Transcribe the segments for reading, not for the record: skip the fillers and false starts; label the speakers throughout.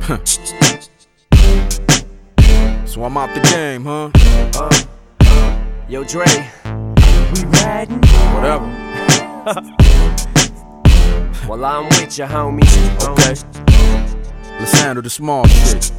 Speaker 1: So I'm out the game, huh?
Speaker 2: Yo, Dre, we riding?
Speaker 1: Whatever.
Speaker 2: Well, I'm with you, homies.
Speaker 1: Okay. Let's handle the small shit.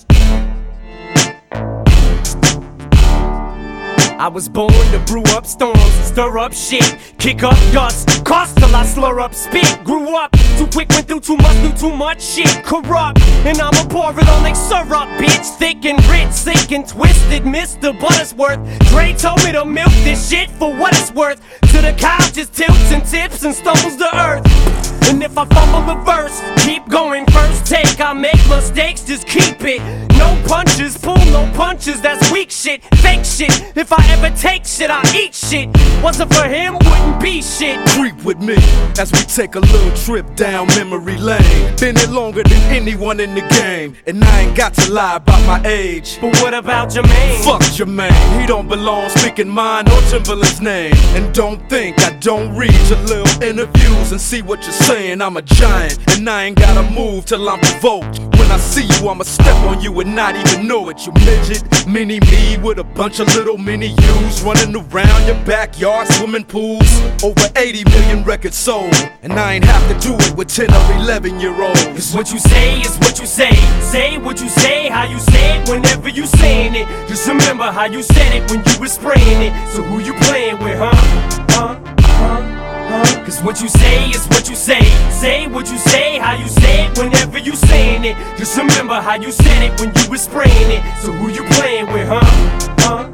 Speaker 2: I was born to brew up storms, stir up shit, kick up dust, cost till I slur up spit. Grew up too quick, went through too much, knew too much shit. Corrupt, and I'ma pour it on like syrup, bitch. Thick and rich, sick and twisted, Mr. Buttersworth. Dre told me to milk this shit for what it's worth. To the cow just tilts and tips and stumbles to earth. And if I fumble a verse, keep going, first take. I make mistakes, just keep it. No punches, pull no punches, that's weak shit, fake shit. If I ever take shit, I eat shit. Wasn't for him, wouldn't be shit.
Speaker 1: Creep with me as we take a little trip down memory lane. Been here longer than anyone in the game, and I ain't got to lie about my age.
Speaker 2: But what about Jermaine?
Speaker 1: Fuck Jermaine, he don't belong speaking mine or Timberland's name. And don't think I don't read your little interviews and see what you're saying. I'm a giant, and I ain't gotta move till I'm provoked. When I see you, I'ma step on you and not even know it. You midget, mini me with a bunch of little mini yous running around your backyard, swimming pools. Over 80 million records sold, and I ain't have to do it with 10 or 11-year-olds.
Speaker 2: Cause what you say is what you say. Say what you say, how you say it whenever you saying it. Just remember how you said it when you was spraying it. So who you playing with, huh? Cause what you say is what you say. Say what you say, how you say it whenever you saying it. Just remember how you said it when you was spraying it. So who you playing with, huh?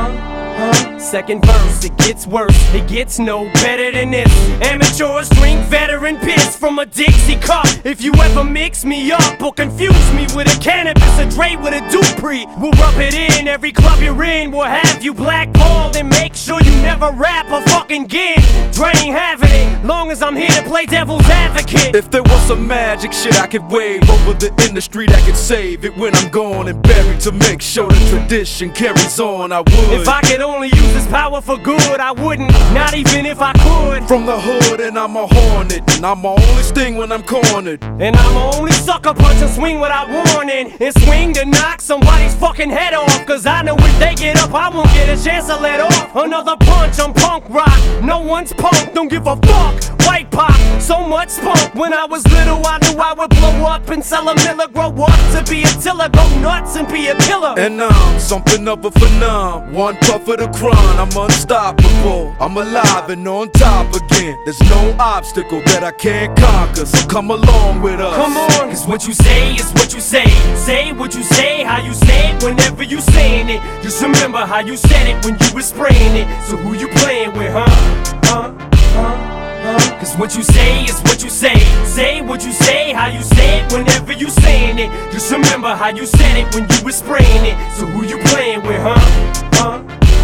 Speaker 2: Second verse, it gets worse, it gets no better than this. Amateurs drink veteran piss from a Dixie cup. If you ever mix me up or confuse me with a cannabis, a Dre with a Dupree, we'll rub it in. Every club you're in will have you blackballed, and make sure you never rap a fucking gig. Dre ain't having it, long as I'm here to play devil's advocate.
Speaker 1: If there was some magic shit I could wave over the industry that could save it when I'm gone and buried, to make sure the tradition carries on, I would.
Speaker 2: If I could only use this power for good, I wouldn't, not even if I could.
Speaker 1: From the hood, and I'm a hornet, and I'm a only sting when I'm cornered.
Speaker 2: And I'm a only sucker punch and swing without warning, and swing to knock somebody's fucking head off. Cause I know if they get up, I won't get a chance to let off. Another punch, I'm punk rock, no one's punk, don't give a fuck. White pop, so much spunk. When I was little, I knew I would blow up and sell a miller. Grow up to be a tiller, go nuts and be a killer.
Speaker 1: And I'm something of a phenom, one puff of the crown. I'm unstoppable, I'm alive and on top again. There's no obstacle that I can't conquer, so come along with us.
Speaker 2: Come on, cause what you say is what you say. Say what you say, how you say it whenever you saying it. Just remember how you said it when you was spraying it. So who you playing with, huh? Cause what you say is what you say. Say what you say, how you say it whenever you saying it. Just remember how you said it when you was spraying it. So who you playing with, huh?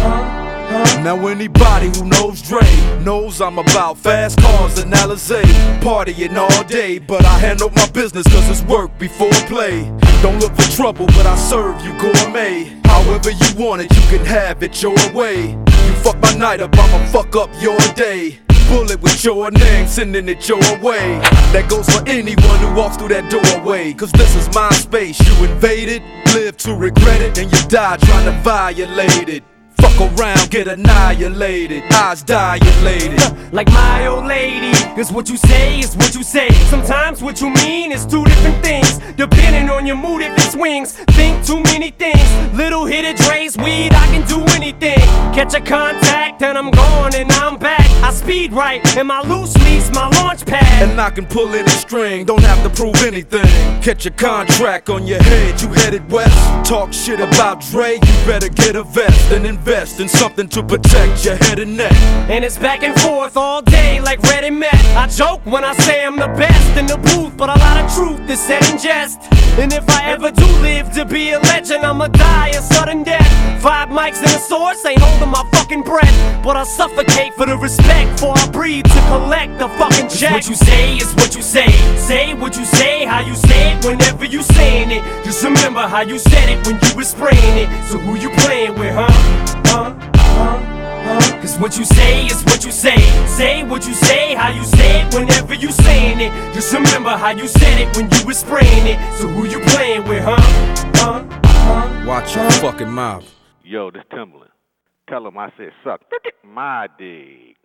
Speaker 1: Now anybody who knows Dre knows I'm about fast cars and Alizé, partying all day, but I handle my business cause it's work before play. Don't look for trouble, but I serve you gourmet. However you want it, you can have it your way. You fuck my night up, I'ma fuck up your day. Bullet with your name, sending it your way. That goes for anyone who walks through that doorway. Cause this is my space, you invaded, live to regret it, and you die trying to violate it. Fuck around, get annihilated, eyes dilated.
Speaker 2: Like my old lady, cause what you say is what you say. Sometimes what you mean is two different things, depending on your mood if it swings. Think too many things, little hit of Dre's weed, I can do anything. Catch a contact and I'm gone and I'm back. I speed right and my loose lease, my launch pad.
Speaker 1: And I can pull any string, don't have to prove anything. Catch a contract on your head, you headed west. Talk shit about Dre, you better get a vest and invest in something to protect your head and neck.
Speaker 2: And it's back and forth all day like Red and Met. I joke when I say I'm the best in the booth, but a lot of truth is said in jest. And if I ever do live to be a legend, I'ma die a sudden death. 5 mics and a source, ain't holding my fucking breath, but I suffocate for the respect, before I breathe to collect the fucking check. What you say is what you say. Say what you say, how you say it whenever you saying it. Just remember how you said it when you was spraying it. So who you playing with, huh? Cause what you say is what you say. Say what you say, how you say it whenever you saying it. Just remember how you said it when you was spraying it. So who you playing with, huh?
Speaker 1: Watch your fucking mouth.
Speaker 3: Yo, this Timbaland. Tell him I said suck my dick.